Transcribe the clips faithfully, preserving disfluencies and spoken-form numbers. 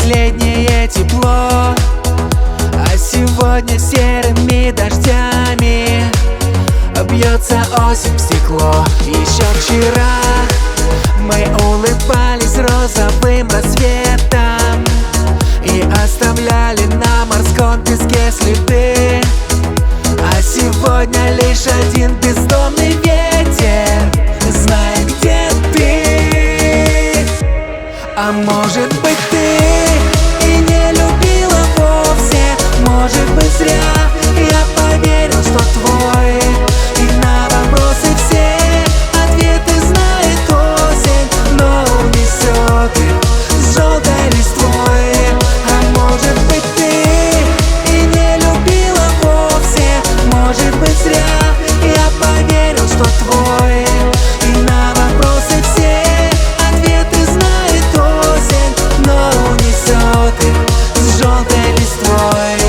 летнее тепло, а сегодня серыми дождями бьется осень в стекло. Еще вчера мы улыбались розовым рассветом и оставляли на морском песке следы, а сегодня лишь один бездомный ветер знает, где ты. А может быть, ты и не любила вовсе, может быть, зря я поверил, что твой. И на вопросы все ответы знает осень, но унесет их с желтой листвой. А может быть, ты и не любила вовсе, может быть, зря я поверил, что твой. И на вопросы все ответы знает осень, но унесет их с желтой листвой.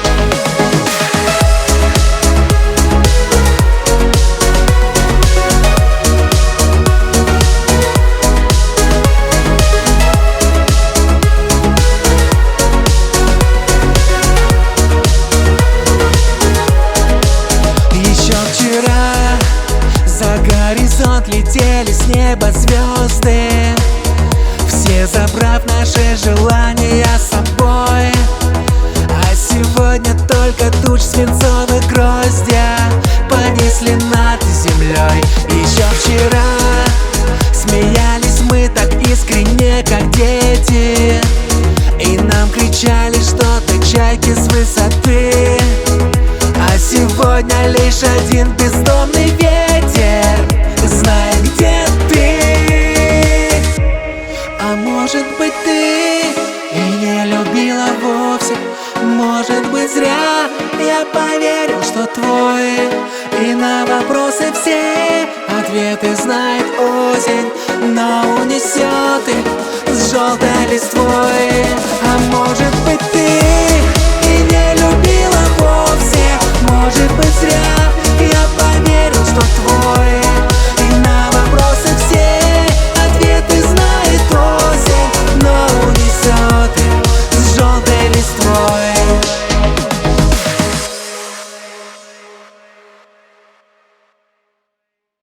Горизонт летели с неба звезды, все забрав наши желания с собой. А сегодня только туч свинцовых гроздья понесли над землей. Еще вчера смеялись мы так искренне, как дети, и нам кричали что-то чайки с высоты. А сегодня лишь один бездомный ветер знает, где ты. А может быть, ты и не любила вовсе, может быть, зря я поверил, что твой. И на вопросы все ответы знает осень, но унесет их с желтой листвой. А может быть, ты